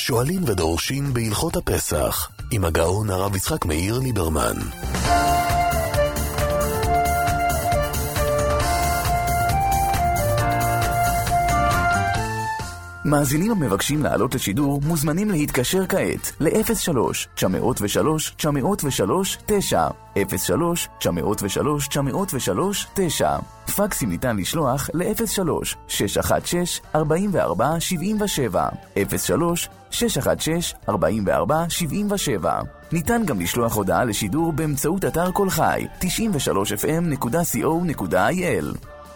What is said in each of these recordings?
שואלים ודורשים בהלכות הפסח, עם הגאון הרב יצחק מאיר ליברמן. מאזינים המבקשים לעלות לשידור מוזמנים להתקשר כעת ל-03-903-903-9 03-903-903-9 פקסים ניתן לשלוח ל-03-616-4477 03-616-4477 ניתן גם לשלוח הודעה לשידור באמצעות אתר כל חי 93fm.co.il.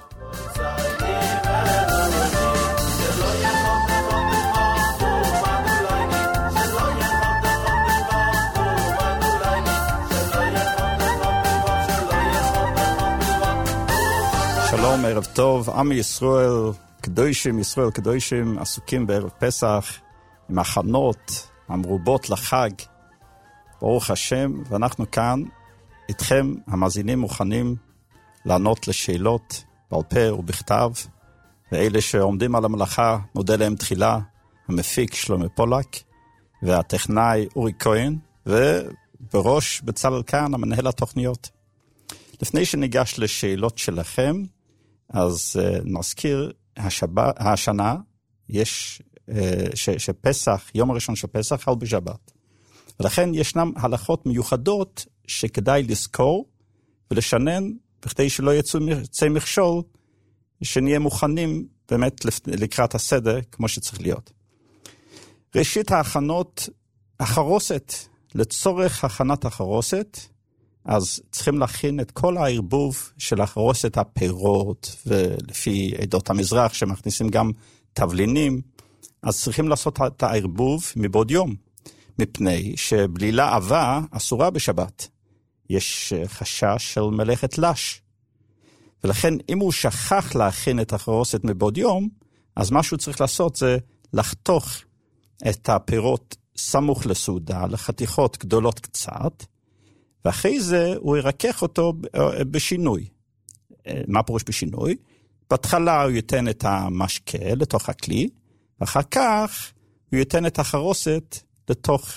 שלום, ערב טוב, עם ישראל, קדושים, עסוקים בערב פסח, עם הכנות המרובות לחג, ברוך השם, ואנחנו כאן, איתכם, המאזינים מוכנים לענות לשאלות בעל פה ובכתב, ואלה שעומדים על המלאכה, נודה להם תחילה, המפיק שלמה פולק, והטכנאי אורי כהן, ובראש בצלאל כאן, המנהל התוכניות. לפני שניגש לשאלות שלכם, אז נזכיר, השנה יש שפסח, יום הראשון של פסח, חל בשבת. ולכן ישנם הלכות מיוחדות שכדאי לזכור ולשנן, בכדי שלא יצא מכשול, שנהיה מוכנים באמת לקראת הסדר כמו שצריך להיות. ראשית ההכנות, החרוסת, לצורך הכנת החרוסת, אז צריכים להכין את כל הערבוב של החרוסת הפירות, ולפי עדות המזרח שמכניסים גם תבלינים, אז צריכים לעשות את הערבוב מבעוד יום, מפני שבלילה עבה אסורה בשבת. יש חשש של מלאכת לש. ולכן אם הוא שכח להכין את החרוסת מבעוד יום, אז מה שהוא צריך לעשות זה לחתוך את הפירות סמוך לסעודה, לחתיכות גדולות קצת, ואחרי זה הוא ירקח אותו בשינוי. מה פירוש בשינוי? בהתחלה הוא ייתן את המשקה לתוך הכלי, ואחר כך הוא ייתן את החרוסת לתוך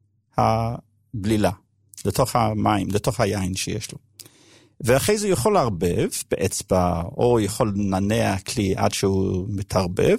הבלילה, לתוך המים, לתוך היין שיש לו. ואחרי זה הוא יכול להרבב באצבע, או יכול לנענע כלי עד שהוא מתערבב,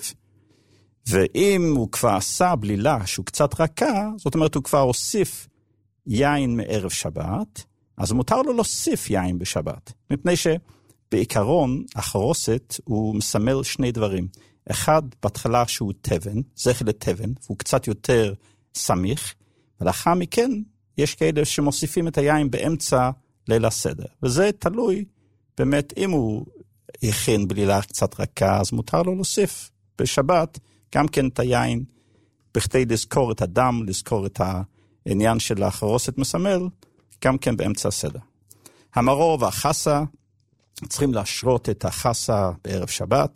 ואם הוא כבר עשה בלילה שהוא קצת רכה, זאת אומרת הוא כבר הוסיף יין מערב שבת, אז מותר לו להוסיף יין בשבת, מפני שבעיקרון החרוסת הוא מסמל שני דברים. אחד, בהתחלה שהוא תבן, זכר לתבן, והוא קצת יותר סמיך, ולאחר מכן יש כאלה שמוסיפים את היין באמצע ליל הסדר. וזה תלוי, באמת, אם הוא הכין בלילה קצת רכה, אז מותר לו להוסיף בשבת גם כן את היין, בכדי לזכור את הדם, לזכור את העניין של החרוסת מסמל, גם כן באמצע הסדר. המרור והחסה, צריכים להשרות את החסה בערב שבת,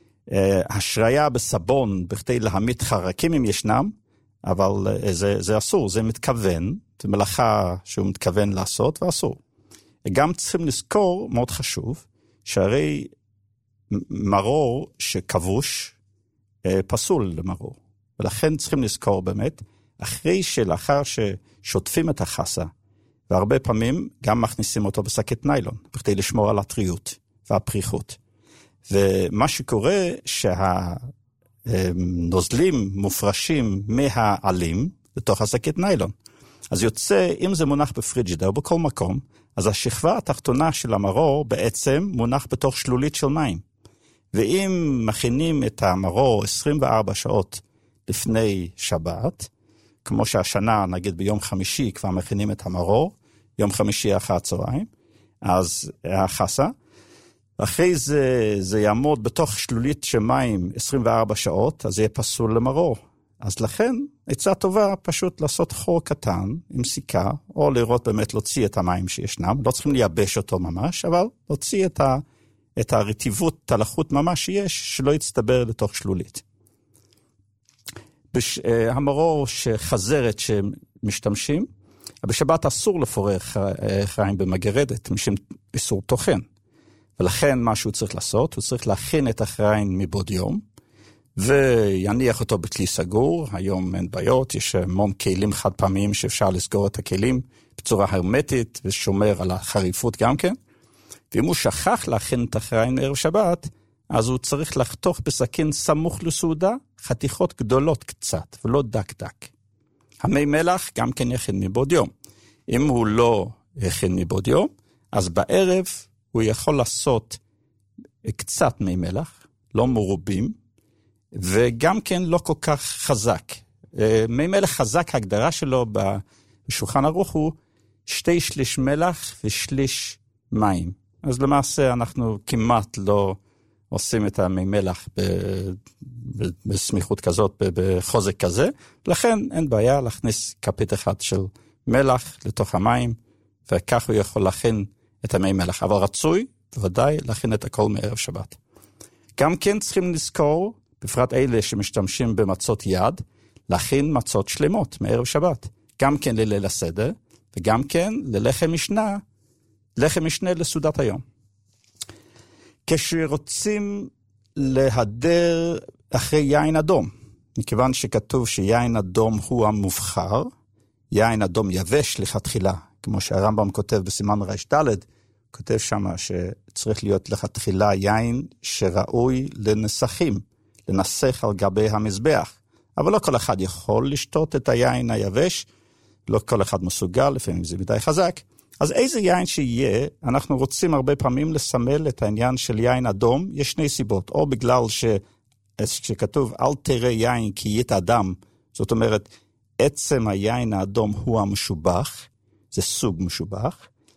השריה בסבון, בכדי להמית חרקים אם ישנם, אבל זה אסור, זה מתכוון, זה מלאכה שהוא מתכוון לעשות, ואסור. גם צריכים לזכור, מאוד חשוב, שהרי מרור שכבוש, פסול למרור. ולכן צריכים לזכור באמת, אחרי שלאחר ששוטפים את החסה, והרבה פעמים גם מכניסים אותו בשקית ניילון, בכדי לשמור על הטריות והפריחות. ומה שקורה שהנוזלים מופרשים מהעלים לתוך השקית ניילון. אז יוצא, אם זה מונח בפריג'ידר או בכל מקום, אז השכבה התחתונה של המרור בעצם מונח בתוך שלולית של מים. ואם מכינים את המרור 24 שעות לפני שבת, כמו שהשנה, נגיד ביום חמישי כבר מכינים את המרור, יום חמישי אחר הצהריים, אז החסה, אחרי זה יעמוד בתוך שלולית של מים 24 שעות, אז זה יהיה פסול למרור. אז לכן, עצה טובה פשוט לעשות חור קטן עם סיכה, או לראות באמת להוציא את המים שישנם, לא צריכים לייבש אותו ממש, אבל להוציא את הרטיבות, הלחות ממש שיש, שלא יצטבר לתוך שלולית. המרור שחזרת שמשתמשים, בשבת אסור לפורר חיים במגרדת, משום איסור תוכן. ולכן מה שהוא צריך לעשות, הוא צריך להכין את החיים מבעוד יום, ויניח אותו בכלי סגור. היום אין בעיות, יש המון כלים חד פעמיים שאפשר לסגור את הכלים בצורה הרמטית ושומר על החריפות גם כן. ואם הוא שכח להכין את היין ערב שבת, אז הוא צריך לחתוך בסכין סמוך לסעודה חתיכות גדולות קצת, ולא דק דק. המי מלח גם כן יכין מבעוד יום. אם הוא לא יכין מבעוד יום, אז בערב הוא יכול לעשות קצת מי מלח, לא מרובים, וגם כן לא כל כך חזק. מי מלח חזק, ההגדרה שלו בשולחן ערוך הוא 2/3 מלח ושליש מים. אז למעשה אנחנו כמעט לא עושים את המי מלח בסמיכות כזאת, בחוזק כזה, לכן אין בעיה להכניס כפית אחד של מלח לתוך המים, וכך הוא יכול להכין את המי מלח. אבל רצוי, בוודאי, להכין את הכל מערב שבת. גם כן צריכים לזכור, בפרט אלה שמשתמשים במצות יד, להכין מצות שלמות מערב שבת. גם כן לליל הסדר, וגם כן ללחם משנה, לחם משנה לסעודת היום. כשרוצים להדר אחרי יין אדום, מכיוון שכתוב שיין אדום הוא המובחר, יין אדום יבש לכתחילה, כמו שהרמב"ם כותב בסימן ר"ד, כותב שם שצריך להיות לכתחילה יין שראוי לנסחים, לנסח על גבי המזבח. אבל לא כל אחד יכול לשתות את היין היבש, לא כל אחד מסוגל, לפעמים זה מדי חזק. אז איזה יין שיהיה, אנחנו רוצים הרבה פעמים לסמל את העניין של יין אדום, יש שני סיבות, או בגלל שכתוב אל תראה יין כי יתאדם, זאת אומרת, עצם היין האדום הוא המשובח, זה סוג משובח,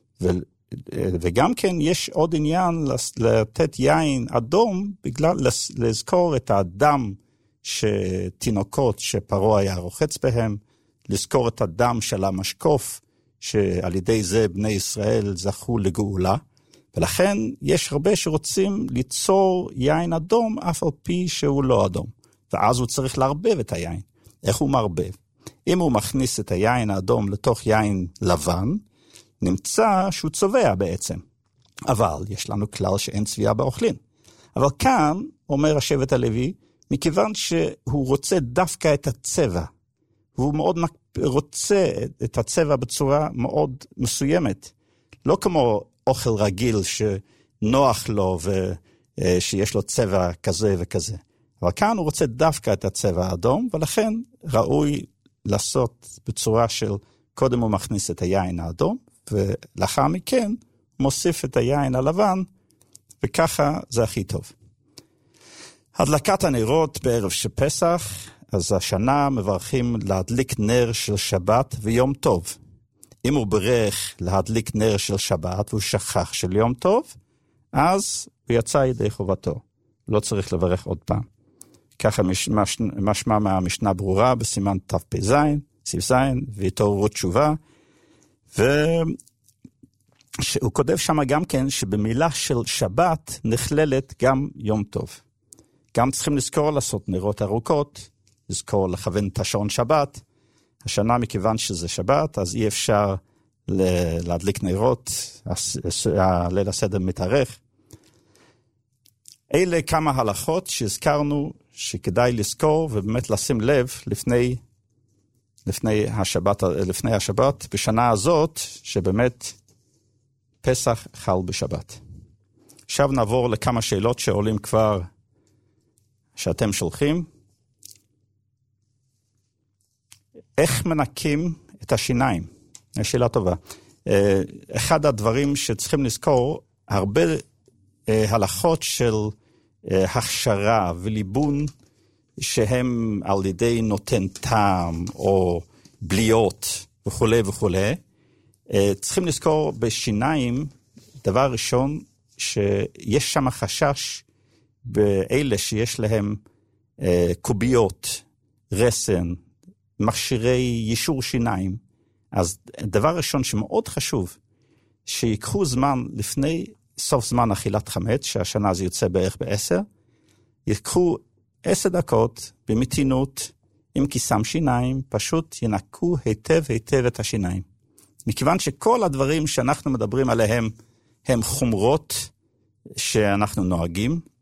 וגם כן יש עוד עניין לתת יין אדום, בגלל לזכור את האדם שתינוקות שפרעה היה רוחץ בהם, לזכור את הדם של המשקוף, שעל ידי זה בני ישראל זכו לגאולה, ולכן יש הרבה שרוצים ליצור יין אדום, אף על פי שהוא לא אדום. ואז הוא צריך להרבב את היין. איך הוא מערבב? אם הוא מכניס את היין האדום לתוך יין לבן, נמצא שהוא צובע בעצם. אבל יש לנו כלל שאין צביעה באוכלין. אבל כאן, אומר השבט הלוי, מכיוון שהוא רוצה דווקא את הצבע, והוא מאוד רוצה את הצבע בצורה מאוד מסוימת, לא כמו אוכל רגיל שנוח לו ושיש לו צבע כזה וכזה. אבל כאן הוא רוצה דווקא את הצבע האדום, ולכן ראוי לעשות בצורה של קודם הוא מכניס את היין האדום, ולאחר מכן מוסיף את היין הלבן, וככה זה הכי טוב. הדלקת הנרות בערב של פסח, אז השנה מברכים להדליק נר של שבת ויום טוב. אם הוא ברך להדליק נר של שבת והוא שכח של יום טוב, אז הוא יצא ידי חובתו. לא צריך לברך עוד פעם. ככה משמע מהמשנה ברורה בסימן תפ"ז, סיף ז', והתעוררות תשובה. והוא כותב שם גם כן שבמילה של שבת נכללת גם יום טוב. גם צריכים לזכור לעשות נרות ארוכות, לזכור לכוון את השעון שבת. השנה מכיוון שזה שבת, אז אי אפשר להדליק נרות, הליל הסדר מתארך. אלה כמה הלכות שהזכרנו שכדאי לזכור ובאמת לשים לב לפני השבת, בשנה הזאת שבאמת פסח חל בשבת. עכשיו נעבור לכמה שאלות שעולים כבר שאתם שולחים. איך מנקים את השיניים? שאלה טובה. אחד הדברים שצריכים לזכור, הרבה הלכות של הכשרה וליבון, שהם על ידי נותן טעם או בליות וכו' וכו'. צריכים לזכור בשיניים, דבר ראשון, שיש שם חשש באלה שיש להם קוביות, רסן, מכשירי יישור שיניים. אז דבר ראשון שמאוד חשוב, שיקחו זמן לפני סוף זמן אכילת חמץ, שהשנה זה יוצא בערך ב10, יקחו 10 דקות במתינות עם כיסם שיניים, פשוט ינקו היטב היטב את השיניים. מכיוון שכל הדברים שאנחנו מדברים עליהם הם חומרות שאנחנו נוהגים,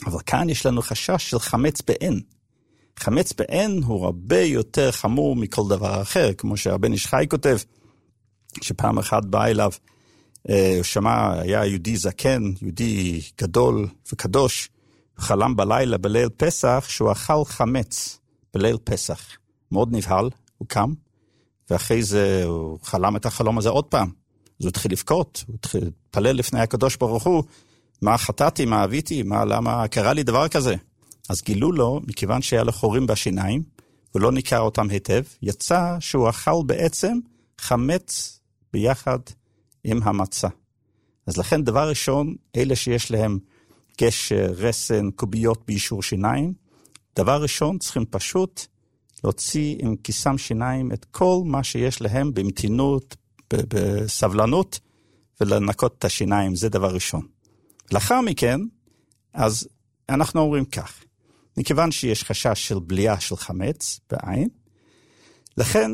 אבל כאן יש לנו חשש של חמץ בעין. חמץ בעין הוא הרבה יותר חמור מכל דבר אחר, כמו שהרבן איש חי כותב, שפעם אחת בא אליו, הוא שמע, היה יהודי זקן, יהודי גדול וקדוש, חלם בלילה בליל פסח, שהוא אכל חמץ בליל פסח. מאוד נבהל, הוא קם, ואחרי זה הוא חלם את החלום הזה עוד פעם. אז הוא התחיל לבכות, הוא התחיל להתפלל לפני הקדוש ברוך הוא, מה חטאתי, מה אביתי, למה קרה לי דבר כזה? אז גילו לו, מכיוון שהיה לו חורים בשיניים, הוא לא ניכר אותם היטב, יצא שהוא אכל בעצם חמץ ביחד עם המצה. אז לכן דבר ראשון, אלה שיש להם גשר, רסן, קוביות באישור שיניים, דבר ראשון צריכים פשוט להוציא עם כיסם שיניים את כל מה שיש להם במתינות, בסבלנות, ולנקות את השיניים, זה דבר ראשון. לאחר מכן, אז אנחנו אומרים כך, מכיוון שיש חשש של בליעה של חמץ בעין, לכן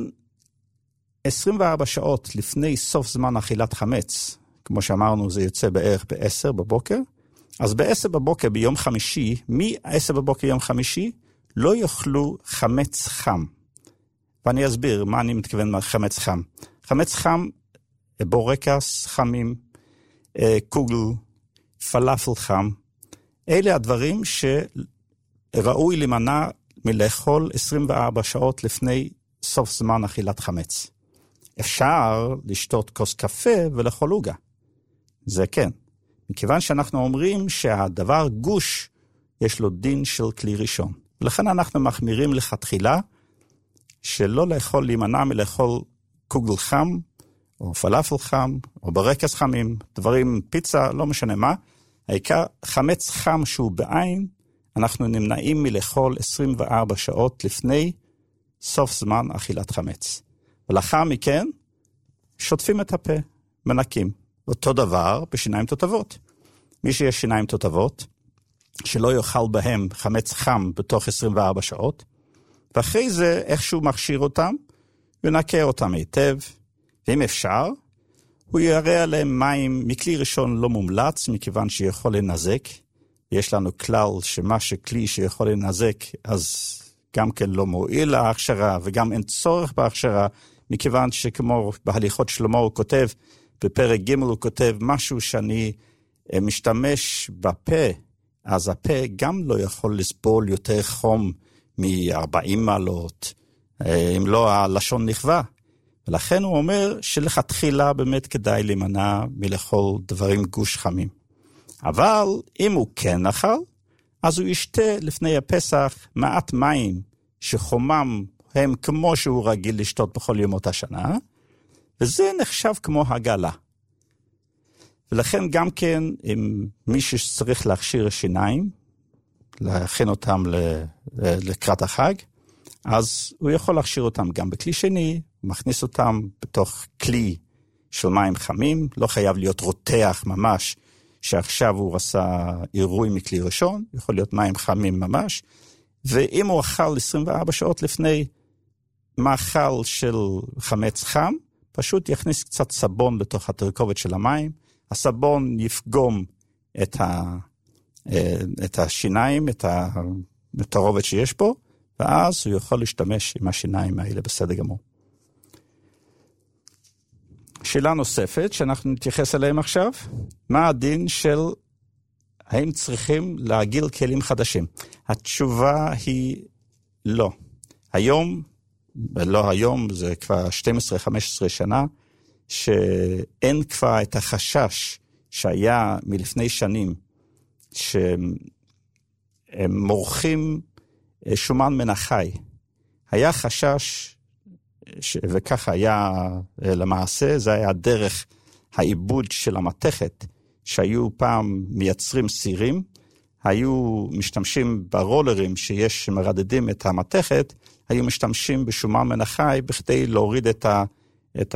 24 שעות לפני סוף זמן אכילת חמץ, כמו שאמרנו זה יוצא בערך ב-10 בבוקר, אז ב-10 בבוקר ביום חמישי, מ-10 בבוקר יום חמישי, לא יאכלו חמץ חם. ואני אסביר מה אני מתכוון מהחמץ חם. חמץ חם, בורקס חמים, קוגל, פלאפל חם, אלה הדברים שראוי למנע מלאכול 24 שעות לפני סוף זמן אכילת חמץ. אפשר לשתות כוס קפה ולאכול עוגה. זה כן. מכיוון שאנחנו אומרים שהדבר גוש יש לו דין של כלי ראשון. ולכן אנחנו מחמירים לכתחילה שלא לאכול, להימנע מלאכול קוגל חם, או פלאפל חם, או ברקס חמים, דברים, פיצה, לא משנה מה. העיקר חמץ חם שהוא בעין, אנחנו נמנעים מלאכול 24 שעות לפני סוף זמן אכילת חמץ. ולאחר מכן, שוטפים את הפה, מנקים. אותו דבר בשיניים תותבות. מי שיש שיניים תותבות, שלא יאכל בהם חמץ חם בתוך 24 שעות, ואחרי זה איכשהו מכשיר אותם, ונקה אותם היטב, ואם אפשר, הוא יראה עליהם מים מכלי ראשון לא מומלץ, מכיוון שיכול לנזק. יש לנו כלל שמה שכלי שיכול לנזק, אז גם כן לא מועיל להכשרה, וגם אין צורך בהכשרה, מכיוון שכמו בהליכות שלמה הוא כותב, בפרק ג' הוא כותב משהו שאני משתמש בפה, אז הפה גם לא יכול לסבול יותר חום מ-40 מעלות, אם לא הלשון נכווה. ולכן הוא אומר שלכתחילה באמת כדאי להימנע מלאכול דברים גוש חמים. אבל אם הוא כן אכל, אז הוא ישתה לפני הפסח מעט מים שחומם הם כמו שהוא רגיל לשתות בכל ימות השנה, וזה נחשב כמו הגלה. ולכן גם כן, אם מישהו שצריך להכשיר שיניים, להכין אותם לקראת החג, אז הוא יכול להכשיר אותם גם בכלי שני, מכניס אותם בתוך כלי של מים חמים, לא חייב להיות רותח ממש, שעכשיו הוא עשה עירוי מכלי ראשון, יכול להיות מים חמים ממש, ואם הוא אכל 24 שעות לפני מאכל של חמץ חם, פשוט יכניס קצת סבון לתוך התרכובת של המים, הסבון יפגום את השיניים, את הרובד שיש פה, ואז הוא יכול להשתמש עם השיניים האלה בסדר גמור. שאלה נוספת שאנחנו נתייחס אליהם עכשיו, מה הדין של האם צריכים להגיל כלים חדשים? התשובה היא לא. היום, לא היום, זה כבר 12-15 שנה, שאין כבר את החשש שהיה מלפני שנים, שהם מורחים שומן מן החי. היה חשש, וכך היה למעשה, זה היה דרך העיבוד של המתכת, שהיו פעם מייצרים סירים, היו משתמשים ברולרים שיש שמרדדים את המתכת, היו משתמשים בשומן מן החי בכדי להוריד את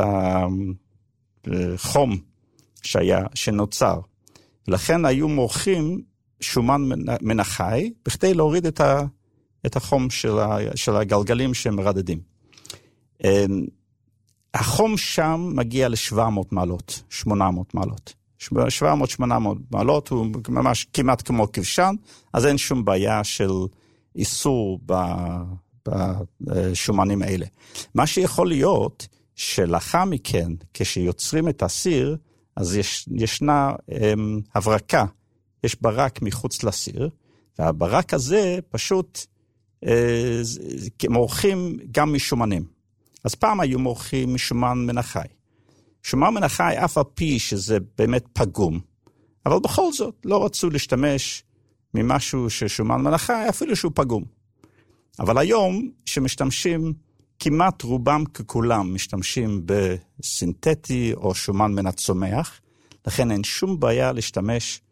החום שנוצר. לכן היו מורחים שומן מן החי בכדי להוריד את החום של הגלגלים שמרדדים. החום שם מגיע ל-700 מעלות, 800 מעלות, 700-800 מעלות, הוא ממש כמעט כמו כבשן, אז אין שום בעיה של איסור בשומנים האלה. מה שיכול להיות, שלאחר מכן, כשיוצרים את הסיר, אז ישנה הברקה, יש ברק מחוץ לסיר, והברק הזה פשוט מורחים גם משומנים. אז פעם היו מורחים משומן מן החי. שומן מן החי אף על פי שזה באמת פגום, אבל בכל זאת לא רצו להשתמש ממשהו ששומן מן החי, אפילו שהוא פגום. אבל היום שמשתמשים, כמעט רובם ככולם משתמשים בסינתטי או שומן מן הצומח, לכן אין שום בעיה להשתמש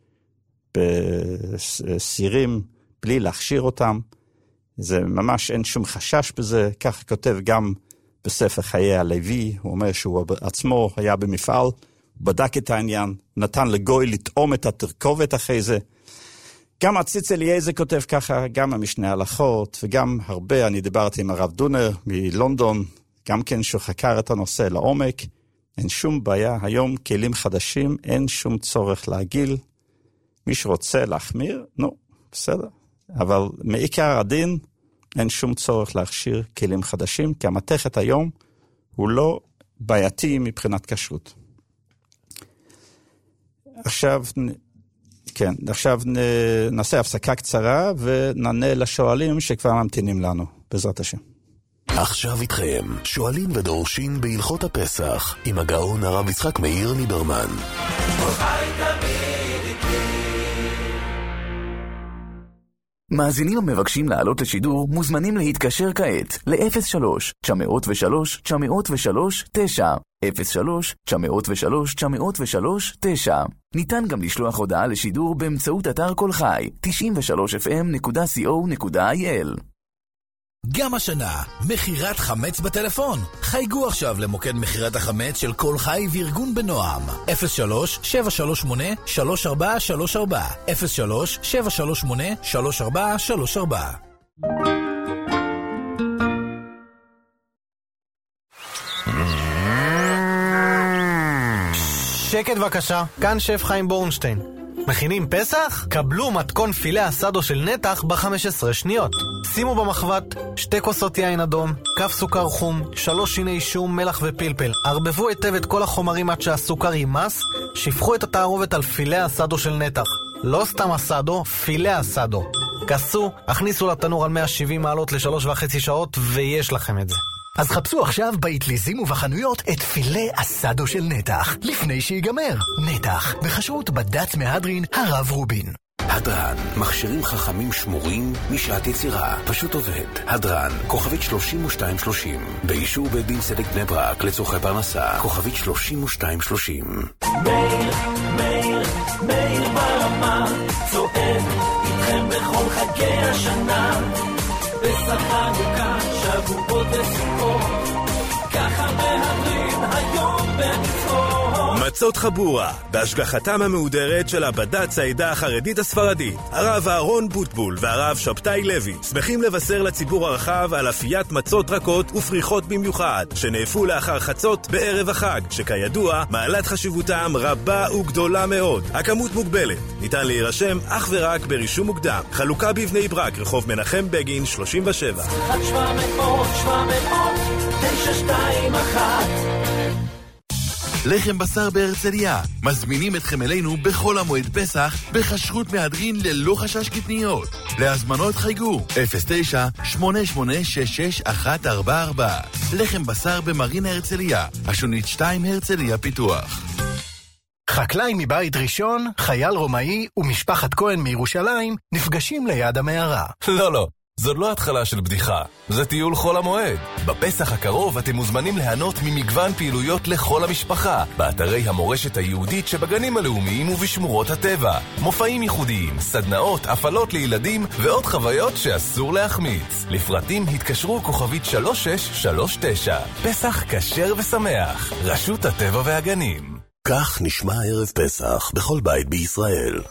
בסירים בלי להכשיר אותם, זה ממש אין שום חשש בזה, כך כותב גם בספר חיי הלוי, הוא אומר שהוא עצמו היה במפעל, בדק את העניין, נתן לגוי לטעום את התרכובת אחרי זה, גם הציץ אליעזר כותב ככה, גם המשנה הלכות, וגם הרבה, אני דיברתי עם הרב דונר מלונדון, גם כן שחקר את הנושא לעומק, אין שום בעיה, היום כלים חדשים, אין שום צורך להגיל, מי שרוצה להחמיר, נו, בסדר, אבל מעיקר הדין, אין שום צורך להכשיר כלים חדשים, כי המתכת היום הוא לא בעייתי מבחינת כשרות. עכשיו נעשה הפסקה קצרה ונענה לשואלים שכבר ממתינים לנו, בעזרת השם. עכשיו איתכם, שואלים ודורשים בהלכות הפסח, עם הגאון הרב יצחק מאיר ליברמן. מאזינים המבקשים לעלות לשידור מוזמנים להתקשר כעת ל-03-903-903-9 03-903-903-9. ניתן גם לשלוח הודעה לשידור באמצעות אתר כל חי 93fm.co.il. גם השנה, מחירת חמץ בטלפון. חייגו עכשיו למוקד מחירת החמץ של כל חי וארגון בנועם. 03-738-3434 03-738-3434. שקט בבקשה, כאן שף חיים בורנשטיין. מכינים פסח? קבלו מתכון פילה אסדו של נתח ב-15 שניות. שימו במחבת 2 כוסות יין אדום, כף סוכר חום, 3 שיני שום, מלח ופלפל. ערבבו היטב את כל החומרים עד שהסוכר יימס, שפכו את התערובת על פילה אסדו של נתח. לא סתם אסדו, פילה אסדו. כסו, הכניסו לתנור על 170 מעלות ל3.5 שעות ויש לכם את זה. אז חפשו עכשיו באטליזים ובחנויות את פילה אסדו של נתח, לפני שיגמר. נתח, בכשרות בד"ץ מהדרין הרב רובין. הדרן, מכשירים חכמים שמורים משעת יצירה, פשוט עובד. הדרן, כוכבית 3230, באישור בית דין צדק בני ברק לצורכי פרנסה, כוכבית 3230. מאיר ברמה, צועד איתכם בכל חגי השנה, פסח חנוכה, שבועות וסוכות, ככה מהדרין היום במצוות. מצות חבורה, בהשגחתם המהודרת של הבד"ץ העדה החרדית הספרדית, הרב אהרון בוטבול והרב שבתאי לוי, שמחים לבשר לציבור הרחב על אפיית מצות רכות ופריחות במיוחד, שנאפו לאחר חצות בערב החג, שכידוע מעלת חשיבותם רבה וגדולה מאוד. הכמות מוגבלת, ניתן להירשם אך ורק ברישום מוקדם. חלוקה בבני ברק, רחוב מנחם בגין 37. 1-700-921 לחם בשר בהרצליה, מזמינים אתכם אלינו בכל המועד פסח בכשרות מהדרין ללא חשש קטניות. להזמנות חייגו 09-8866-144. לחם בשר במרינה הרצליה, השונית 2 הרצליה פיתוח. חקלאי מבית ראשון, חייל רומאי ומשפחת כהן מירושלים נפגשים ליד המערה. לא, זאת לא התחלה של בדיחה, זה טיול חול המועד. בפסח הקרוב אתם מוזמנים ליהנות ממגוון פעילויות לכל המשפחה, באתרי המורשת היהודית שבגנים הלאומיים ובשמורות הטבע. מופעים ייחודיים, סדנאות, הפעלות לילדים ועוד חוויות שאסור להחמיץ. לפרטים התקשרו כוכבית 3639. פסח כשר ושמח, רשות הטבע והגנים. כך נשמע ערב פסח בכל בית בישראל.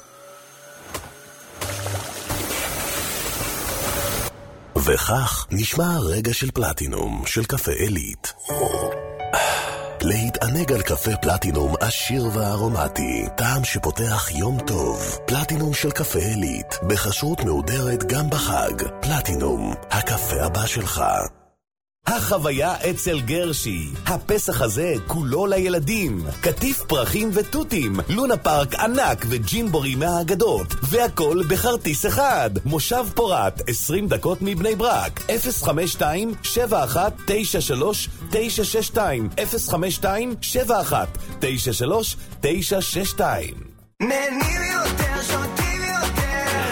וכך נשמע רגע של פלטינום של קפה אלית. להתעד התענג על קפה פלטינום עשיר וארומטי, טעם שפותח יום טוב. פלטינום של קפה עילית, בכשרות מהודרת גם בחג. פלטינום, הקפה הבא שלך. החוויה אצל גרשי. הפסח הזה כולו לילדים. כתיף פרחים וטוטים, לונה פארק ענק וג'ימבורי מהאגדות, והכל בחרטיס אחד. מושב פורת, 20 דקות מבני ברק. 052-7193-962 052-7193-962. נהנים יותר, שותים יותר,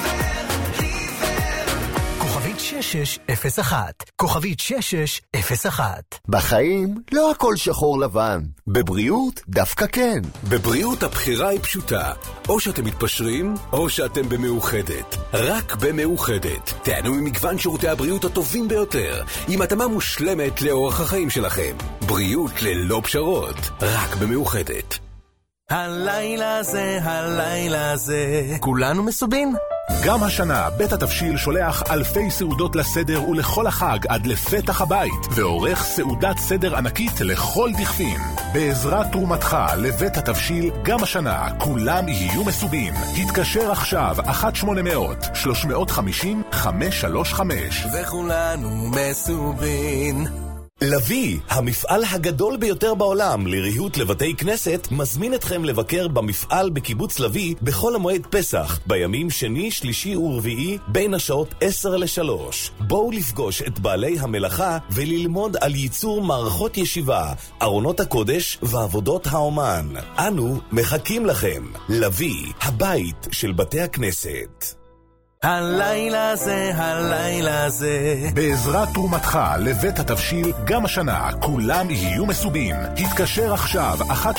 ריבר. כוכבית 6601, כוכבית 6601. בחיים לא הכל שחור לבן, בבריאות דווקא כן. בבריאות הבחירה היא פשוטה, או שאתם מתפשרים, או שאתם במאוחדת. רק במאוחדת. תענו ממגוון שירותי הבריאות הטובים ביותר, עם התאמה מושלמת לאורח החיים שלכם. בריאות ללא פשרות, רק במאוחדת. הלילה זה, כולנו מסובין? גם השנה בית התבשיל שולח אלפי סעודות לסדר ולכל החג עד לפתח הבית, ועורך סעודת סדר ענקית לכל דכפין. בעזרת תרומתך לבית התבשיל, גם השנה כולם יהיו מסובים. התקשר עכשיו 1-800-350-535 וכולנו מסובין. לוי, המפעל הגדול ביותר בעולם לריהוט לבתי כנסת, מזמין אתכם לבקר במפעל בקיבוץ לוי בכל המועד פסח, בימים שני, שלישי ורביעי, בין השעות 10-3. בואו לפגוש את בעלי המלאכה וללמוד על ייצור מערכות ישיבה, ארונות הקודש ועבודות האומן. אנו מחכים לכם. לוי, הבית של בתי הכנסת. הלילה זה, בעזרת תרומתך לבית התבשיל, גם השנה כולם יהיו מסובים. התקשר עכשיו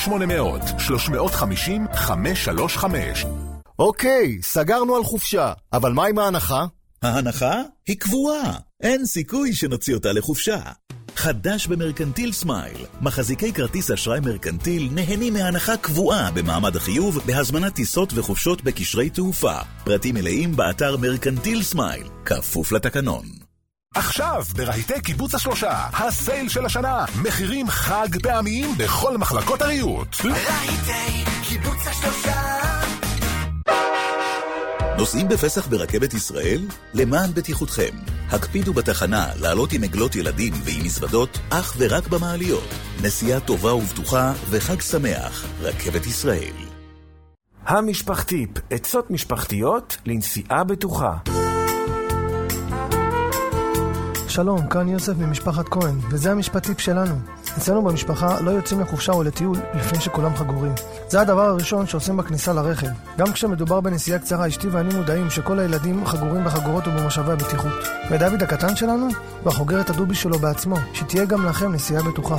1-800-350-535. אוקיי, סגרנו על חופשה, אבל מה עם ההנחה? ההנחה היא קבועה, אין סיכוי שנוציא אותה לחופשה. חדש במרקנטיל סמייל, מחזיקי כרטיס אשראי מרקנטיל נהנים מהנחה קבועה במעמד החיוב בהזמנת טיסות וחופשות בקשרי תעופה. פרטים מלאים באתר מרקנטיל סמייל, כפוף לתקנון. עכשיו ברהיטי קיבוץ השלושה, הסייל של השנה, מחירים חג פעמיים בכל מחלקות הריהוט. רהיטי קיבוץ השלושה. נוסעים בפסח ברכבת ישראל? למען בטיחותכם, הקפידו בתחנה לעלות עם עגלות ילדים ועם מזוודות אך ורק במעליות. נסיעה טובה ובטוחה וחג שמח, רכבת ישראל. המשפחתיפ, עצות משפחתיות לנסיעה בטוחה. שלום, כאן יוסף ממשפחת כהן, וזה המשפטיפ שלנו. אצלנו במשפחה לא יוצאים לחופשה או לטיול לפני שכולם חגורים. זה הדבר הראשון שעושים בכניסה לרכב. גם כשמדובר בנסיעה קצרה, אשתי ואני מודעים שכל הילדים חגורים בחגורות ובמשאבי הבטיחות. ודוד הקטן שלנו, בחוגר את הדובי שלו בעצמו, שתהיה גם לכם נסיעה בטוחה.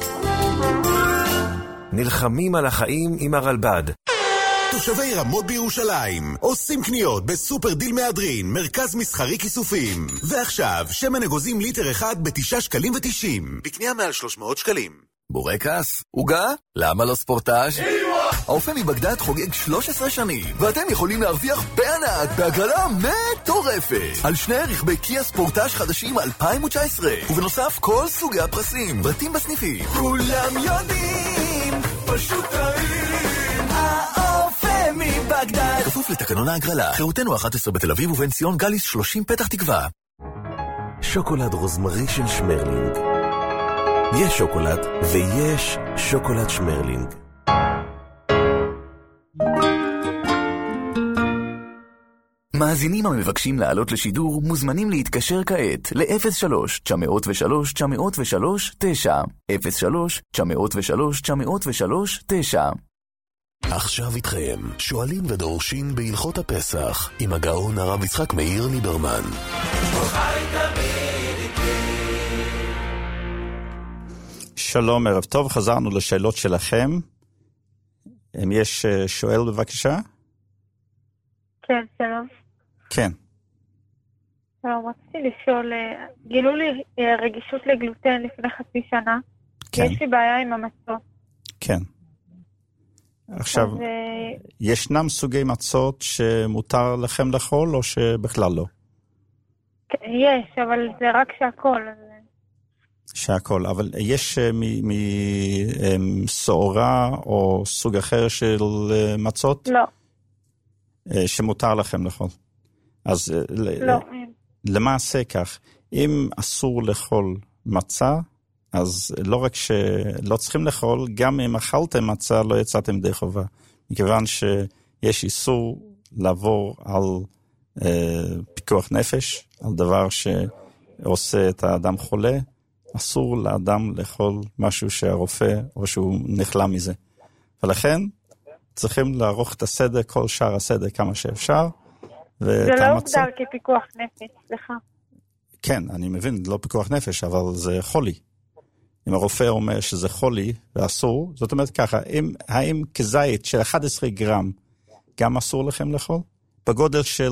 נלחמים על החיים עם הרלב"ד. תושבי רמות בירושלים עושים קניות בסופר דיל מהדרין, מרכז מסחרי כיסופים. ועכשיו שמן אגוזים ליטר אחד ב9.90 שקלים, בקנייה מעל 300 שקלים. בורקס? עוגה? למה לא ספורטאז'? האופה מבגדד חוגג 13 שנים, ואתם יכולים להרוויח בענק בהגרלה מטורפת על שני רכבי קיה ספורטאז' חדשים 2019, ובנוסף כל סוגי הפרסים, פרטים בסניפים. כולם יודעים, פשוט טעים, האופה מבגדד. כפוף לתקנון ההגרלה. חירותנו 11 בתל אביב ובן ציון גליס 30 פתח תקווה. שוקולד רוזמרי של שמרלינג. יש שוקולד ויש שוקולד שמרלינג. מאזינים המבקשים לעלות לשידור מוזמנים להתקשר כעת ל-03-903-903-9 03-903-903-9. עכשיו איתכם, שואלים ודורשים בהלכות הפסח, עם הגאון הרב יצחק מאיר ליברמן. שלום, ערב טוב, חזרנו לשאלות שלכם. אם יש שואל בבקשה? כן, שלום. כן. שלום, רציתי לשאול, גילו לי רגישות לגלוטן לפני חצי שנה. כן. יש לי בעיה עם המצות. כן. עכשיו, ישנם סוגי מצות שמותר לכם לאכול או שבכלל לא? יש, אבל זה רק שהכל. שהכל, אבל יש מסעורה או סוג אחר של מצות? לא. שמותר לכם לאכול. אז לא. למעשה כך, אם אסור לאכול מצה, אז לא רק שלא צריכים לאכול, גם אם אכלתם מצה לא יצאתם די חובה. מכיוון שיש איסור לעבור על פיקוח נפש, על דבר שעושה את האדם חולה, אסור לאדם לאכול משהו שהרופא או שהוא נחלה מזה. ולכן צריכים לערוך את הסדר, כל שאר הסדר כמה שאפשר. זה לא הוגדר כפיקוח נפש, סליחה. כן, אני מבין, לא פיקוח נפש, אבל זה חולי. אם הרופא אומר שזה חולי ואסור, זאת אומרת ככה, האם כזית של 11 גרם גם אסור לכם לאכול? בגודל של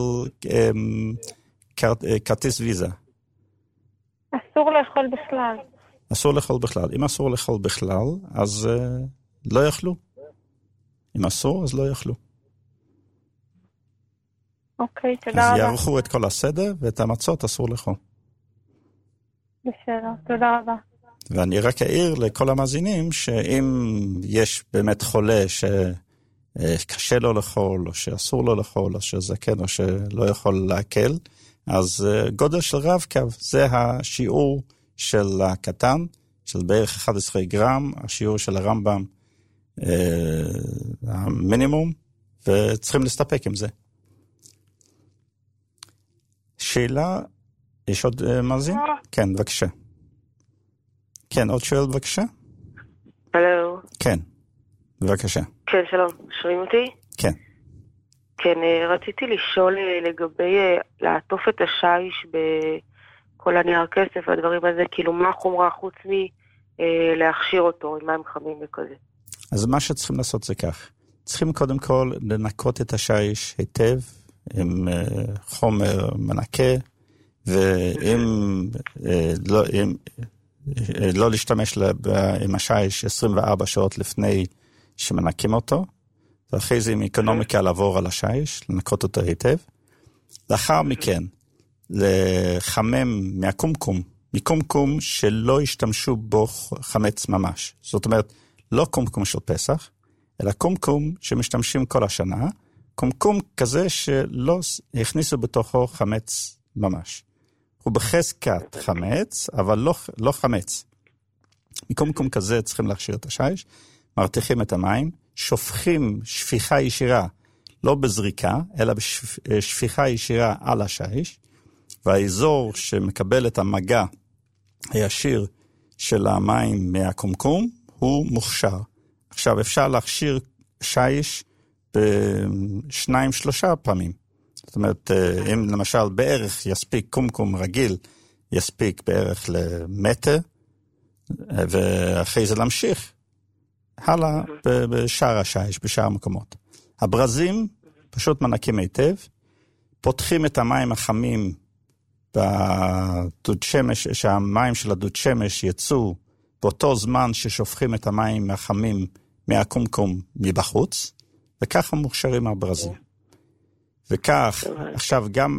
כרטיס ויזה. אסור לאכול בכלל. אסור לאכול בכלל. אם אסור לאכול בכלל, אז לא יאכלו. אם אסור, אז לא יאכלו. אוקיי, תודה רבה. אז יערכו את כל הסדר, ואת המצות אסור לאכול. בסדר, תודה רבה. ואני רק אעיר לכל המאזינים, שאם יש באמת חולה שקשה לו לאכול, או שאסור לו לאכול, או שזקן, או שלא יכול להקל, אז גודל של רב קו, זה השיעור של הקטן, של בערך 11 גרם, השיעור של הרמב"ם, המינימום, וצריכים להסתפק עם זה. שאלה, יש עוד מאזין? כן, בבקשה. כן, עוד שואל בבקשה? הלו. כן, בבקשה. כן, שלום. שומעים אותי? כן. כן, רציתי לשאול לגבי לעטוף את השיש בכל הנייר כסף והדברים הזה, כאילו מה החומרה חוץ מלהכשיר אותו עם מים חמים וכזה. אז מה שצריכים לעשות זה כך. צריכים קודם כל לנקות את השיש היטב, עם חומר מנקה, ואם לא להשתמש עם השיש 24 שעות לפני שמנקים אותו, ואחרי זה עם אקונומיקה לעבור על השיש, לנקות אותו היטב. לאחר מכן, לחמם מקומקום שלא ישתמשו בו חמץ ממש. זאת אומרת, לא קומקום של פסח, אלא קומקום שמשתמשים כל השנה, קומקום כזה שלא הכניסו בתוכו חמץ ממש. הוא בחזקת חמץ, אבל לא חמץ. מקומקום כזה צריכים להכשיר את השיש, מרתיחים את המים, שופכים שפיכה ישירה, לא בזריקה, אלא בשפיכה ישירה על השיש, והאזור שמקבל את המגע הישיר של המים מהקומקום, הוא מוכשר. עכשיו אפשר להכשיר שיש ב2-3 פעמים. זאת אומרת, אם למשל בערך יספיק קומקום רגיל, יספיק בערך למטר, ואחרי זה להמשיך הלאה בשאר השיש, בשאר המקומות. הברזים פשוט מנקים היטב, פותחים את המים החמים בדוד שמש, שהמים של הדוד שמש יצאו באותו זמן ששופכים את המים החמים מהקומקום מבחוץ, וככה מוכשרים הברזים. וכך, עכשיו גם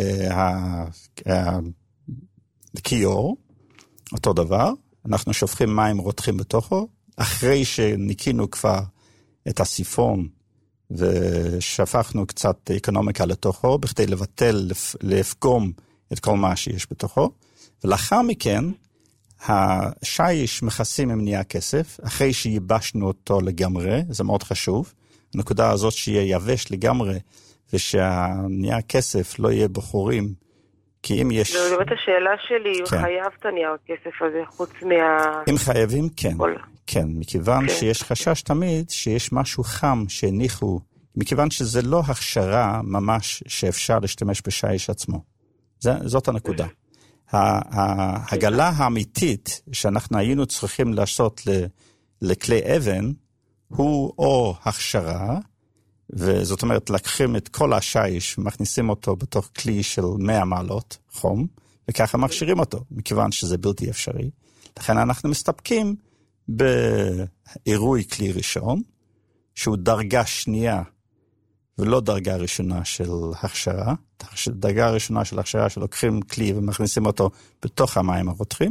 הכיור, אותו דבר, אנחנו שופכים מים רותחים בתוכו, אחרי שניקינו כבר את הסיפון, ושפכנו קצת אקונומיקה לתוכו, בכדי לבטל, לפגום את כל מה שיש בתוכו, ולאחר מכן, השיש מכסים עם נייר כסף, אחרי שיבשנו אותו לגמרי, זה מאוד חשוב, הנקודה הזאת שיהיה יבש לגמרי, ושהנייר כסף לא יהיה בחורים, כי אם יש... זו באמת השאלה שלי, הוא חייב את הנייר כסף הזה, חוץ אם חייבים, כן. כן, מכיוון שיש חשש תמיד, שיש משהו חם שהניחו, מכיוון שזה לא הכשרה ממש שאפשר להשתמש בשיש עצמו. זאת הנקודה. הגלה האמיתית שאנחנו היינו צריכים לעשות לכלי אבן, הוא או הכשרה, וזאת אומרת, לקחים את כל השיש, מכניסים אותו בתוך כלי של 100 מעלות חום, וככה מכשירים אותו, מכיוון שזה בלתי אפשרי. לכן אנחנו מסתפקים בעירוי כלי ראשון, שהוא דרגה שנייה, ולא דרגה ראשונה של הכשרה. דרגה ראשונה של הכשרה שלוקחים כלי ומכניסים אותו בתוך המים הרותחים,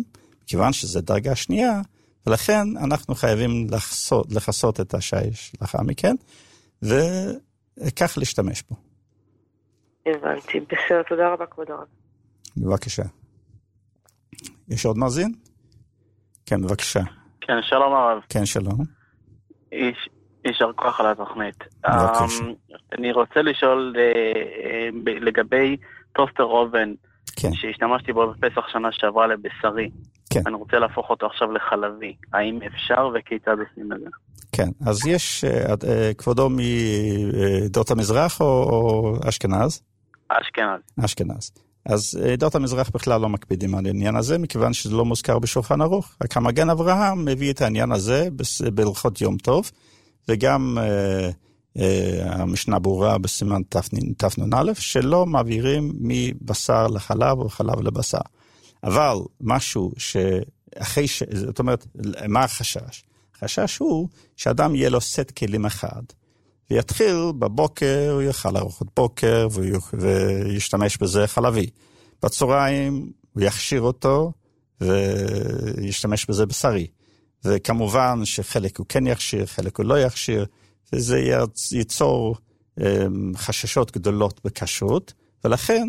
כיוון שזה דרגה שנייה, ולכן אנחנו חייבים לחסות את השיש לאחר מכן, וכך להשתמש בו. הבנתי, בסדר, תודה רבה כבוד הרב. בבקשה. יש עוד מאזין? כן, בבקשה. כן, שלום הרב. כן, שלום. יישר כוח על התוכנית. בבקשה. אני רוצה לשאול לגבי טוסטר אובן, כן. שהשתמשתי בו בפסח שנה שעברה לבשרי. כן. אני רוצה להפוך אותו עכשיו לחלבי. האם אפשר וכיצד עושים את זה? כן, אז יש כבודו מעדות המזרח או אשכנז? אשכנז. אשכנז. אז עדות המזרח בכלל לא מקפידים על העניין הזה, מכיוון שזה לא מוזכר בשולחן ערוך. רק המגן אברהם מביא את העניין הזה בהלכות יום טוב, וגם המשנה ברורה בסימן תנ"א, שלא מעבירים מבשר לחלב או חלב לבשר. אבל משהו שאחרי זאת אומרת, מה החשש? החשש הוא שאדם יהיה לו סט כלים אחד, ויתחיל בבוקר, הוא יאכל ארוחת בוקר, וישתמש בזה חלבי. בצהריים הוא יכשיר אותו, וישתמש בזה בשרי. וכמובן שחלק הוא כן יכשיר, חלק הוא לא יכשיר, וזה ייצור חששות גדולות בכשרות, ולכן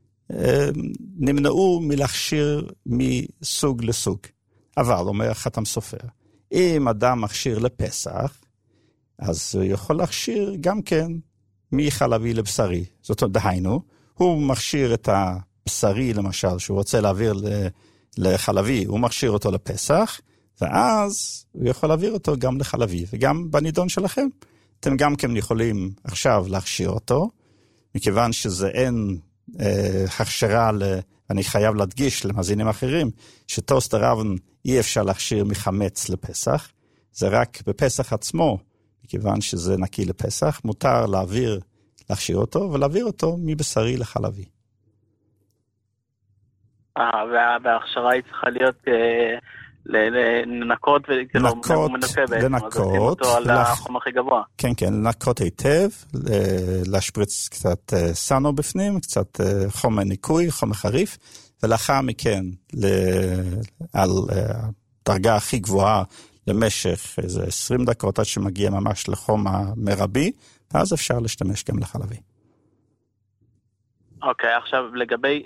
נמנעו מלהכשיר מסוג לסוג. אבל, אומר חתם סופר, אם אדם מכשיר לפסח, אז הוא יכול להכשיר גם כן מחלבי לבשרי. זאת אומרת, דהיינו, הוא מכשיר את הבשרי למשל, שהוא רוצה להעביר לחלבי, הוא מכשיר אותו לפסח, ואז הוא יכול להעביר אותו גם לחלבי, וגם בנידון שלכם. אתם גם כן יכולים עכשיו להכשיר אותו, מכיוון שזה אין הכשרה, אני חייב להדגיש למאזינים אחרים, שטוסטר אובן אי אפשר להכשיר מחמץ לפסח, זה רק בפסח עצמו, מכיוון שזה נקי לפסח, מותר להכשיר אותו, ולהעביר אותו מבשרי לחלבי. וההכשרה היא צריכה להיות לנקות לנקות, על החום הכי גבוה. כן, כן, לנקות היטב, להשפריץ קצת סנו בפנים, קצת חומר ניקוי, חומר חריף, ולאחר מכן על דרגה הכי גבוהה למשך איזה 20 דקות עד שמגיע ממש לחום המרבי, אז אפשר להשתמש גם לחלבי. אוקיי, עכשיו לגבי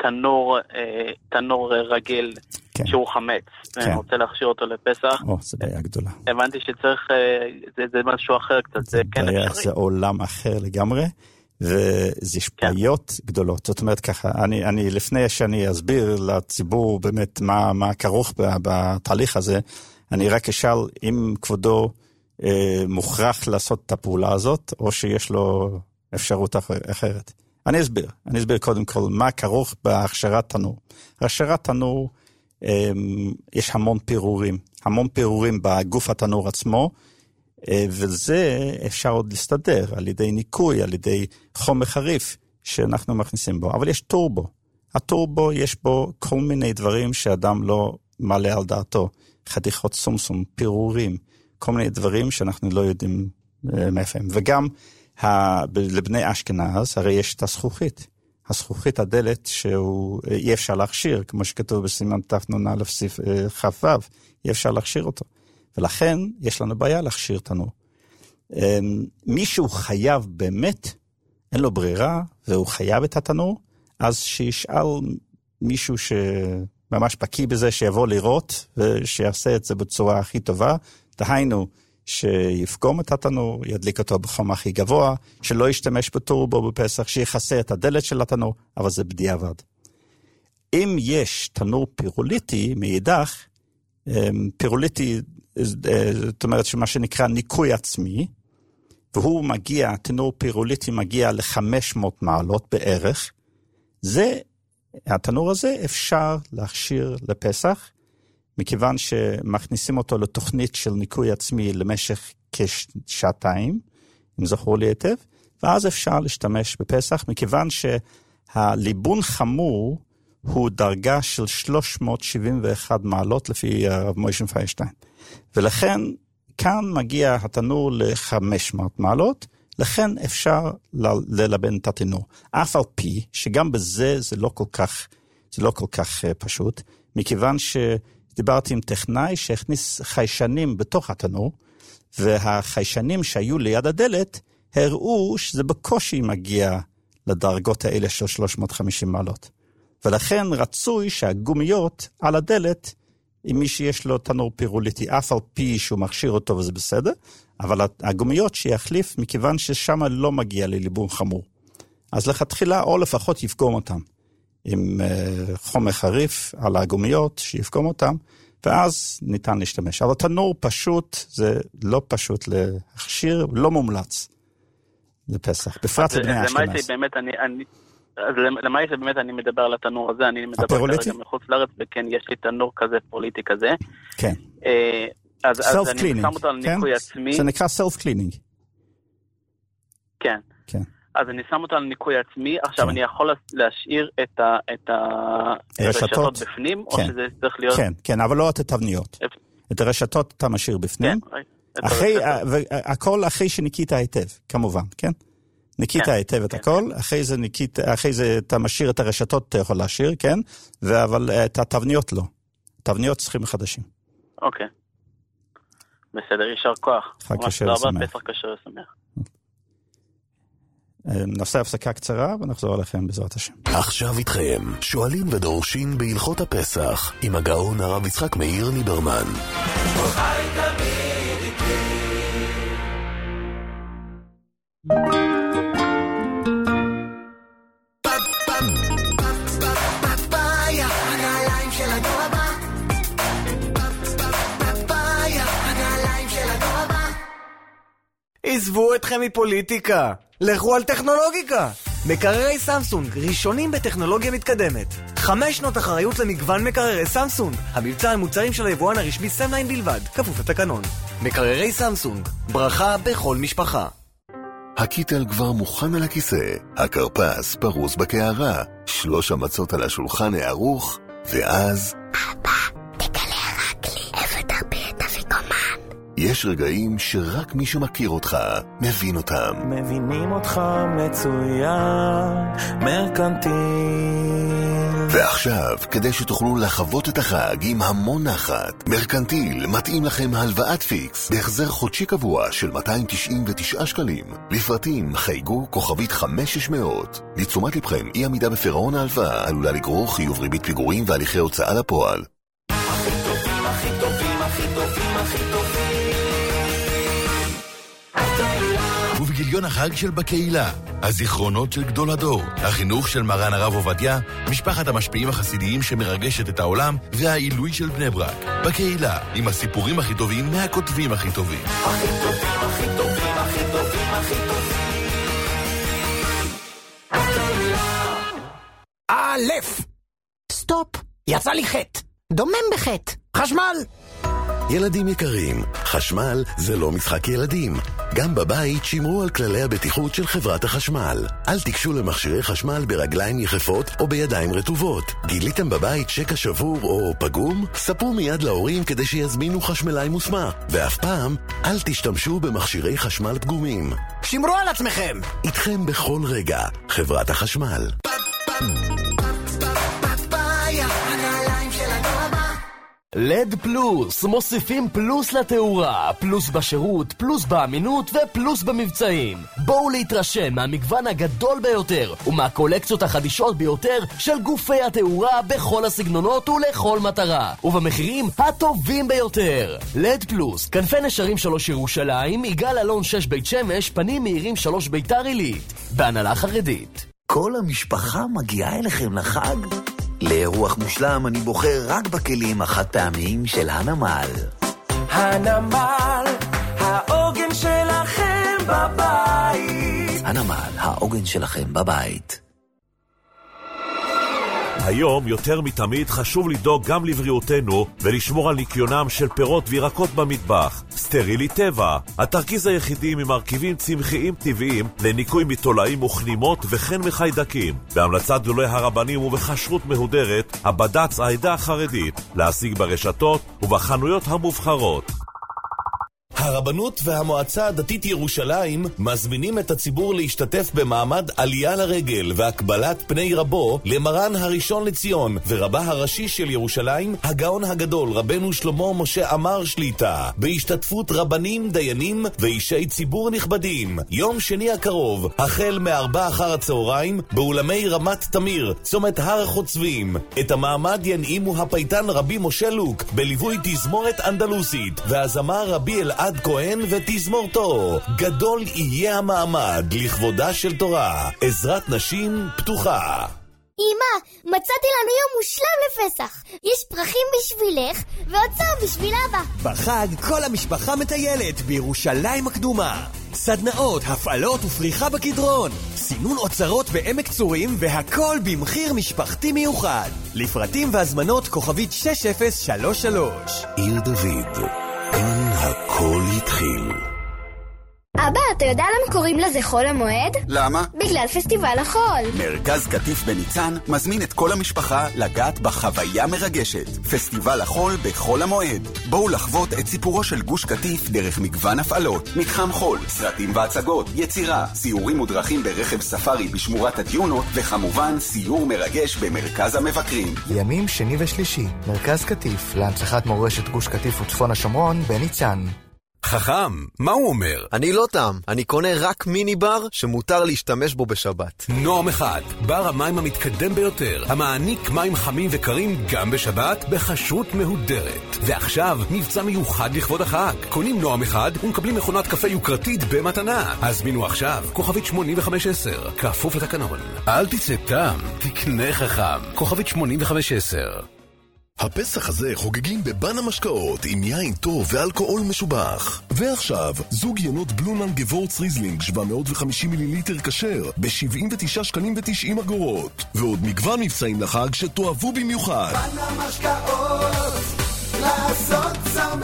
תנור רגיל, כן. שהוא חמץ, כן. אני רוצה להכשיר אותו לפסח. זה בעיה גדולה. הבנתי שצריך, זה משהו אחר קצת, זה כן אפשרי. זה עולם אחר לגמרי, וזה יש בעיות גדולות. זאת אומרת ככה, אני לפני שאני אסביר לציבור באמת מה כרוך בתהליך הזה, אני רק אשאל אם כבודו מוכרח לעשות את הפעולה הזאת, או שיש לו אפשרות אחרת. אני אסביר קודם כל מה כרוך בהכשרת תנור. הכשרת תנור, יש המון פירורים בגוף התנור עצמו, וזה אפשר עוד להסתדר על ידי ניקוי, על ידי חומר חריף שאנחנו מכניסים בו. אבל יש טורבו. הטורבו יש בו כל מיני דברים שאדם לא מעלה על דעתו. חתיכות סומסום, פירורים, כל מיני דברים שאנחנו לא יודעים מאיפה הם. וגם לבני אשכנז, הרי יש את הזכוכית. הזכוכית הדלת שאי אפשר להכשיר, כמו שכתוב בסימן תנ"א כ"ו, אי אפשר להכשיר אותו. ולכן יש לנו בעיה להכשיר תנור. מישהו חייב באמת, אין לו ברירה, והוא חייב את התנור, אז שישאל מישהו שממש בקיא בזה, שיבוא לראות, ושיעשה את זה בצורה הכי טובה. דהיינו, שיפגום את התנור, ידליק אותו בחום הכי גבוה, שלא ישתמש בטורבו בפסח, שיחסה את הדלת של התנור, אבל זה בדיעבד. אם יש תנור פירוליטי מאידך, פירוליטי, זאת אומרת שמה שנקרא ניקוי עצמי, והוא מגיע, תנור פירוליטי מגיע ל-500 מעלות בערך, התנור הזה אפשר להכשיר לפסח, מכיוון שמכניסים אותו לתוכנית של ניקוי עצמי למשך כשעתיים, אם זכור לי היטב, ואז אפשר להשתמש בפסח, מכיוון שהליבון חמור הוא דרגה של 371 מעלות לפי הרב מוישה פיינשטיין. ולכן כאן מגיע התנור ל-500 מעלות, לכן אפשר ללבן את התנור. אף על פי שגם בזה זה לא כל כך פשוט, מכיוון דיברתי עם טכנאי שהכניס חיישנים בתוך התנור, והחיישנים שהיו ליד הדלת הראו שזה בקושי מגיע לדרגות האלה של 350 מעלות. ולכן רצוי שהגומיות על הדלת, אם מי שיש לו תנור פירוליטי, אף על פי שהוא מכשיר אותו וזה בסדר, אבל הגומיות שיחליף מכיוון ששם לא מגיע לליבון חמור. אז לכתחילה או לפחות יפגום אותם עם חומר חריף על הגומיות שיפגום אותם, ואז ניתן להשתמש. אבל תנור פשוט, זה לא פשוט להכשיר, לא מומלץ לפסח, בפרט לבני אשכנז. אז למעט באמת אני מדבר על התנור הזה, אני מדבר כרגע מחוץ לארץ, וכן, יש לי תנור כזה, פוליטי כזה. כן. אז אני שם אותו על ניקוי עצמי. זה נקרא self-cleaning. כן. כן. אז אני שם אותו על ניקוי עצמי, עכשיו אני יכול להשאיר את הרשתות בפנים, או שזה צריך להיות... כן, כן, אבל לא את התבניות. את הרשתות אתה משאיר בפנים. הכל אחרי שניקית היטב, כמובן, כן? ניקית היטב את הכל, אחרי זה אתה משאיר את הרשתות, אתה יכול להשאיר, כן? אבל את התבניות לא. תבניות צריכים חדשים. אוקיי. בסדר, יישר כוח. חג כשר ושמח. פסח כשר ושמח. נעשה הפסקה קצרה ונחזור אליכם בעזרת השם. עכשיו איתכם, שואלים ודורשים בהלכות הפסח, עם הגאון הרב יצחק מאיר ליברמן. חי תמיד איתי. פפאיה, הנעליים של הדור הבא. פפאיה, הנעליים של הדור הבא. עזבו אתכם מפוליטיקה, לכו על טכנולוגיקה. מקררי סמסונג, ראשונים בטכנולוגיה מתקדמת. 5 שנות אחריות למגוון מקררי סמסונג. המבצע על מוצרים של היבואן הרשמי סמליין בלבד, כפוף לתקנון. מקררי סמסונג, ברכה בכל משפחה. הקיטל כבר מוכן על הכיסא, הקרפס פרוס בקערה, 3 המצות על השולחן הערוך, ואז... אבא, תגלה רק לי איפה תרבי את אפיקומן. יש רגעים שרק מי שמכיר אותך מבין אותם. מבינים אותך מצוין, מרקנטיל. ועכשיו, כדי שתוכלו לחוות את החג עם המון נחת, מרקנטיל מתאים לכם הלוואת פיקס בהחזר חודשי קבוע של 299 שקלים. לפרטים חייגו כוכבית 5600. לתשומת לבכם, אי עמידה בפירעון ההלוואה עלולה לגרור חיוב ריבית פיגורים והליכי הוצאה לפועל. הכי טובים, הכי טובים, הכי טובים, הכי טובים. ובגיליון החג של בקהילה, הזיכרונות של גדול הדור, החינוך של מרן הרב עובדיה, משפחת המשפיעים החסידיים שמרגשת את העולם, והעילוי של בני ברק. בקהילה, עם הסיפורים הכי טובים מהכותבים הכי טובים. הכי טובים, הכי טובים, הכי טובים, הכי טובים. א' סטופ, יצא לי חטא. דומם בחטא. חשמל. ילדים יקרים, חשמל זה לא משחק ילדים. גם בבית שמרו על כללי הבטיחות של חברת החשמל. אל תיגשו למכשירי חשמל ברגליים יחפות או בידיים רטובות. גיליתם בבית שקע שבור או פגום? ספרו מיד להורים כדי שיזמינו חשמלאי מוסמך. ואף פעם, אל תשתמשו במכשירי חשמל פגומים. שמרו על עצמכם. איתכם בכל רגע, חברת החשמל. לד פלוס, מוסיפים פלוס לתאורה, פלוס בשירות, פלוס באמינות ופלוס במבצעים. בואו להתרשם מהמגוון הגדול ביותר ומהקולקציות החדישות ביותר של גופי התאורה בכל הסגנונות ולכל מטרה, ובמחירים הטובים ביותר. לד פלוס, כנפי נשרים 3 ירושלים, יגאל אלון 6 בית שמש, פנים מהירים 3 ביתר עילית, בהנהלה חרדית. כל המשפחה מגיעה אליכם לחג? לאירוח מושלם אני בוחר רק בכלים החד פעמיים של הנמל. הנמל, העוגן שלכם בבית. הנמל, העוגן שלכם בבית. היום יותר מתמיד חשוב לדאוג גם לבריאותנו ולשמור על ניקיונם של פירות וירקות במטבח. סטרילי טבע, התרכיז היחידי ממרכיבים צמחיים טבעיים לניקוי מתולעים וכנימות וכן מחיידקים. בהמלצת גדולי הרבנים ובכשרות מהודרת, הבד"ץ העדה החרדית, להשיג ברשתות ובחנויות המובחרות. הרבנות והמועצה הדתית ירושלים מזמינים את הציבור להשתתף במעמד עלייה לרגל והקבלת פני רבו למרן הראשון לציון ורבה הראשי של ירושלים, הגאון הגדול רבנו שלמה משה עמר שליטה, בהשתתפות רבנים, דיינים ואישי ציבור נכבדים. יום שני הקרוב, החל מ16:00 באולמי רמת תמיר, צומת הר החוצבים. את המעמד ינעימו הפייטן רבי משה לוק בליווי תזמורת אנדלוסית והזמר רבי אלעד כהן ותזמורתו. גדול יהיה המעמד לכבודה של תורה. עזרת נשים פתוחה. אמא, מצאתי לנו יום מושלם לפסח. יש פרחים בשבילך והוצאה בשביל אבא. בחג כל המשפחה מטיילת בירושלים הקדומה. סדנאות, הפעלות ופריחה בקדרון. סינון אוצרות בעמק צורים והכל במחיר משפחתי מיוחד. לפרטים והזמנות כוכבית 6033. עיר דוד, אין הכל התחיל. אבא, אתה יודע למה קוראים לזה חול המועד? למה? בגלל פסטיבל החול. מרכז קטיף בניצן מזמין את כל המשפחה לגעת בחוויה מרגשת. פסטיבל החול בחול המועד. בואו לחוות את סיפורו של גוש קטיף דרך מגוון הפעלות. מתחם חול, סרטים והצגות, יצירה, סיורים ודרכים ברכב ספארי בשמורת הדיונות, וכמובן סיור מרגש במרכז המבקרים. לימים שני ושלישי, מרכז קטיף להנצחת מורשת גוש קטיף וצפון השומרון בניצן. חכם, מה הוא אומר? אני לא טעם, אני קונה רק מיני בר שמותר להשתמש בו בשבת. נועם אחד, בר המים המתקדם ביותר, המעניק מים חמים וקרים גם בשבת בחשות מהודרת. ועכשיו מבצע מיוחד לכבוד החג. קונים נועם אחד ומקבלים מכונת קפה יוקרתית במתנה. הזמינו עכשיו, כוכבית 8510, כפוף לתקנון. אל תצא טעם, תקנה חכם. כוכבית 8510. הפסח הזה חוגגים בבן המשקאות עם יין טוב ואלכוהול משובח. ועכשיו, זוג ינות בלונן גבורץ ריזלינג 750 מיליליטר כשר ב-79.90 שקלים. ועוד מגוון מבצעים לחג שתאהבו במיוחד. בן המשקאות, לעשות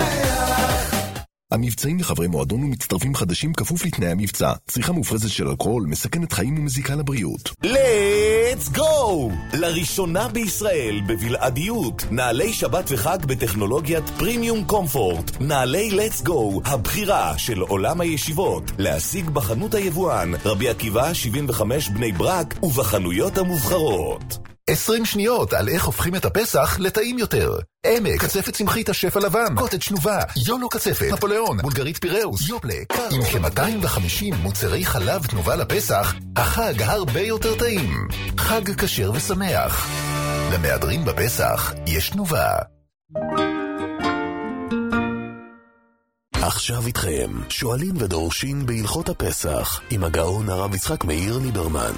שמח. המבצעים לחברי מועדון ומצטרפים חדשים כפוף לתנאי המבצע. צריכה מופרזת של אלכוהול מסכנת חיים ומזיקה לבריאות. Let's go! לראשונה בישראל בבלעדיות נעלי שבת וחג בטכנולוגיית פרימיום קומפורט. נעלי Let's go, הבחירה של עולם הישיבות. להשיג בחנות היבואן רבי עקיבא 75 בני ברק ובחנויות המובחרות. 20 שניות על איך הופכים את הפסח לטעים יותר. עמק, קצפת צמחית השף הלבן, קוטג' תנובה, יולו קצפת, נפוליאון, בולגרית פיראוס, יופלה, עם כ-250 מוצרי חלב תנובה לפסח, החג הרבה יותר טעים. חג כשר ושמח. למהדרין בפסח יש תנובה. עכשיו איתכם, שואלים ודורשים בהלכות הפסח, עם הגאון הרב יצחק מאיר ליברמן.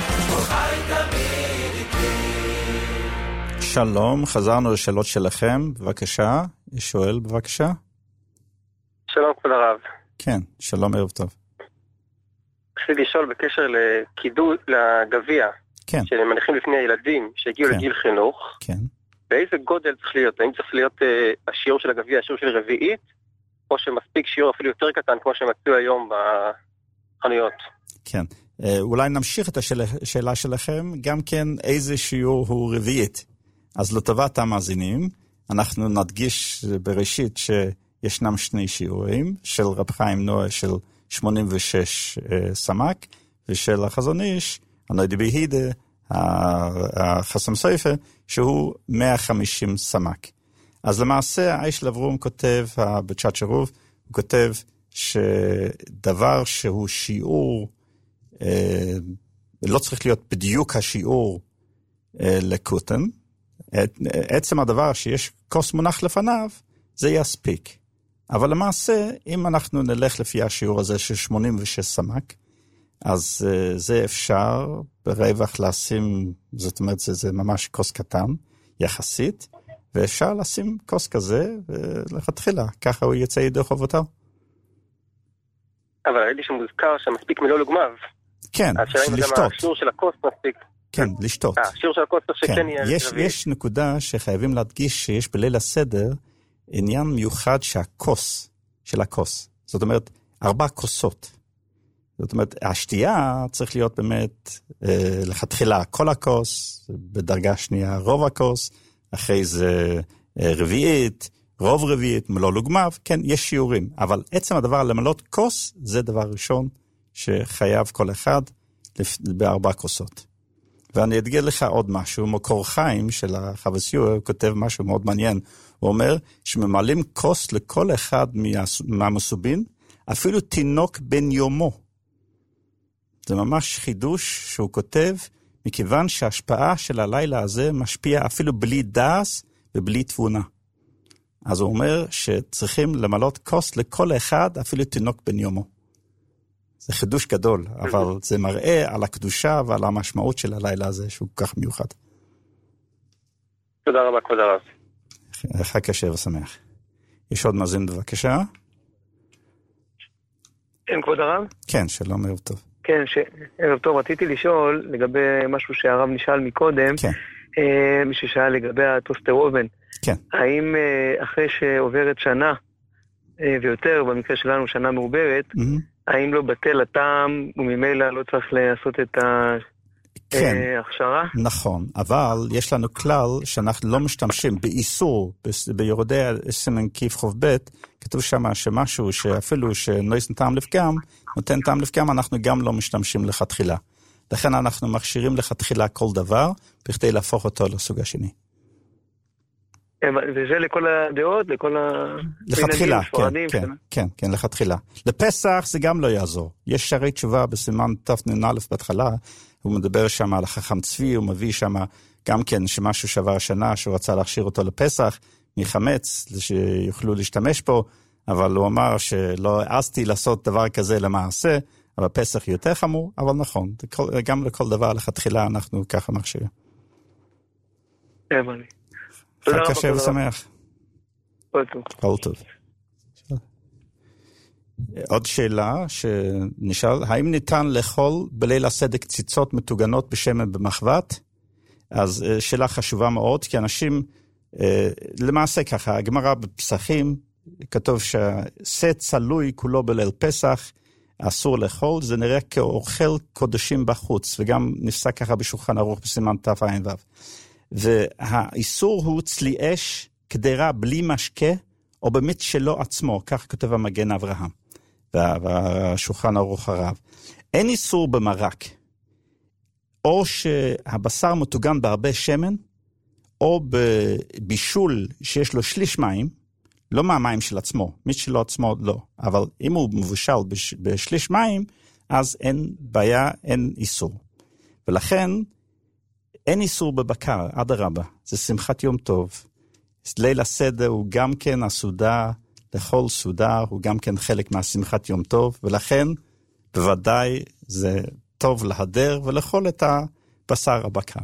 שלום, חזרנו לשאלות שלכם, בבקשה. שואל, בבקשה. שלום, כבוד הרב. כן, שלום, ערב טוב. רציתי לשאול בקשר לקידוד, לגביע, כן. שמניחים לפני הילדים שהגיעו כן. לגיל חינוך. כן. באיזה גודל צריך להיות? האם צריך להיות השיעור של הגביע, השיעור של רביעית, או שמספיק שיעור אפילו יותר קטן, כמו שמצאו היום בחנויות? כן. אולי נמשיך את השאלה שלכם, גם כן איזה שיעור הוא רביעית. אז לטובת המאזינים, אנחנו נדגיש בראשית שישנם שני שיעורים, של רב חיים נועה של 86 סמ"ק, ושל החזון איש, הנוידי בהידה, החסם סופר, שהוא 150 סמ"ק. אז למעשה, האיש לברום כותב, בצ'אט שרוב, הוא כותב שדבר שהוא שיעור, לא צריך להיות בדיוק השיעור לקוטן, עצם הדבר שיש כוס מונח לפניו, זה יספיק. אבל למעשה, אם אנחנו נלך לפי השיעור הזה של 86 סמ"ק, אז זה אפשר ברווח לשים, זאת אומרת, זה ממש כוס קטן, יחסית, ואפשר לשים כוס כזה, ולכתחילה, ככה הוא יצא ידי חובותיו. אבל ראיתי שמוזכר שמספיק מלא לגמב. כן, לשתות. השיעור של הכוס מספיק. כן, לשתות. השיעור של הכוס שכן יהיה... יש נקודה שחייבים להדגיש שיש בליל הסדר עניין מיוחד שהכוס, של הכוס. זאת אומרת, 4 כוסות. זאת אומרת, השתייה צריך להיות באמת לכתחילה כל הכוס, בדרגה שנייה רוב הכוס, אחרי זה רביעית, רוב רביעית, מלוא לוגמיו, כן, יש שיעורים, אבל עצם הדבר למלות כוס, זה דבר ראשון שחייב כל אחד ב4 כוסות. ואני אדגל לך עוד משהו, מקור חיים של החבסיור, הוא כותב משהו מאוד מעניין, הוא אומר שממלאים כוס לכל אחד מהמסובין, אפילו תינוק בן יומו. זה ממש חידוש שהוא כותב, מכיוון שההשפעה של הלילה הזה משפיע אפילו בלי דאס ובלי תבונה. אז הוא אומר שצריכים למלות כוס לכל אחד, אפילו תינוק בן יומו. זה חידוש גדול, אבל זה מראה על הקדושה ועל המשמעות של הלילה הזה, שהוא כך מיוחד. תודה רבה, כבוד הרב. חג כשר ושמח. יש עוד מאזין בבקשה? כן, כבוד הרב? כן, שלום, ערב טוב. כן, ערב טוב, רציתי לשאול לגבי משהו שהרב נשאל מקודם, כן. מי ששאל לגבי הטוסטרובן. כן. האם אחרי שעוברת שנה ויותר, במקרה שלנו שנה מעוברת, האם לא בטל הטעם וממילא לא צריך לעשות את ההכשרה? נכון, אבל יש לנו כלל שאנחנו לא משתמשים באיסור, ביורדי סימן כיף חוב בית, כתוב שם שמשהו שאפילו שנויסן טעם לפגם, נותן טעם לפגם, אנחנו גם לא משתמשים לכתחילה. לכן אנחנו מכשירים לכתחילה כל דבר, בכדי להפוך אותו לסוג השני. וזה לכל הדעות, לכל לכתחילה, כן, לכתחילה. לפסח זה גם לא יעזור. יש שערי תשובה בסימן תנ"א בהתחלה, הוא מדבר שם על החכם צבי, הוא מביא שם גם כן שמשהו שבר השנה, שהוא רצה להכשיר אותו לפסח, מחמץ, שיוכלו להשתמש פה, אבל הוא אמר שלא העזתי לעשות דבר כזה למעשה, אבל פסח יותר חמור, אבל נכון, גם לכל דבר לכתחילה אנחנו ככה מכשירים. חג כשר ושמח. כל טוב. עוד שאלה שנשאל, האם ניתן לאכול בליל הסדר קציצות מטוגנות בשמן במחבת? אז שאלה חשובה מאוד, כי אנשים, למעשה ככה, הגמרא בפסחים, כתוב שהשא צלוי כולו בליל פסח, אסור לאכול, זה נראה כאוכל קודשים בחוץ, וגם נפסק ככה בשולחן ערוך בסימן תע"ו. והאיסור הוא צלי אש קדרה בלי משקה, או במיץ שלו עצמו, כך כותב המגן אברהם, והשולחן ערוך הרב. אין איסור במרק, או שהבשר מטוגן בהרבה שמן, או בבישול שיש לו שליש מים, לא מהמים של עצמו, מיץ שלו עצמו לא, אבל אם הוא מבושל בשליש מים, אז אין בעיה, אין איסור. ולכן, אין איסור בבקר, עד הרבה, זה שמחת יום טוב. ליל הסדר הוא גם כן הסעודה, לכל סעודה הוא גם כן חלק מהשמחת יום טוב, ולכן בוודאי זה טוב להדר ולאכול את הבשר הבקר.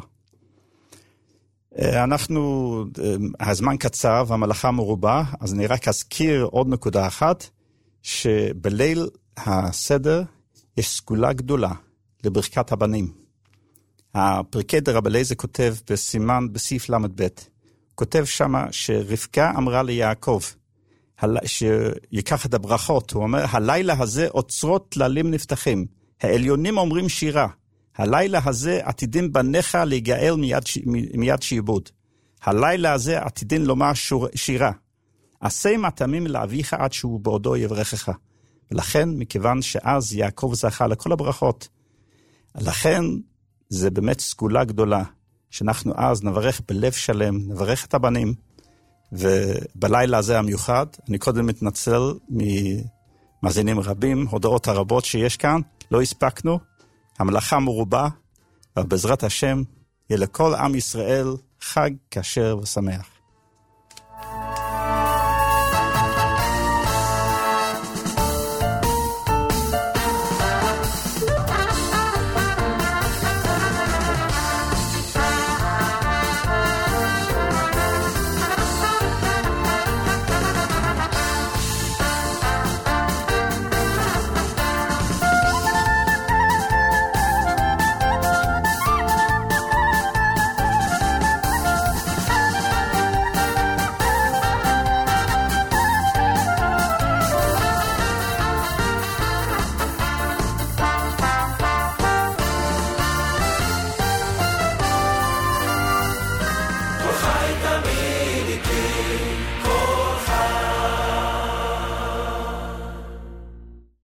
הזמן קצר והמלאכה מרובה, אז אני רק אזכיר עוד נקודה אחת, שבליל הסדר יש סגולה גדולה לברכת הבנים. הפרקי דרב אליעזר כותב בסימן בסעיף ל"ב, כותב שמה שרבקה אמרה ליעקב, שיקח את הברכות, הוא אומר, הלילה הזה אוצרות תללים נפתחים, העליונים אומרים שירה, הלילה הזה עתידים בניך להיגאל מיד שיעבוד, הלילה הזה עתידים לומר שירה, עשה מטעמים לאביך עד שהוא בעודו יברכך, ולכן מכיוון שאז יעקב זכה לכל הברכות, לכן זה באמת סגולה גדולה, שאנחנו אז נברך בלב שלם, נברך את הבנים, ובלילה הזה המיוחד, אני קודם מתנצל ממאזינים רבים, הודעות הרבות שיש כאן, לא הספקנו, המלאכה מרובה, ובעזרת השם, יהיה לכל עם ישראל חג כשר ושמח.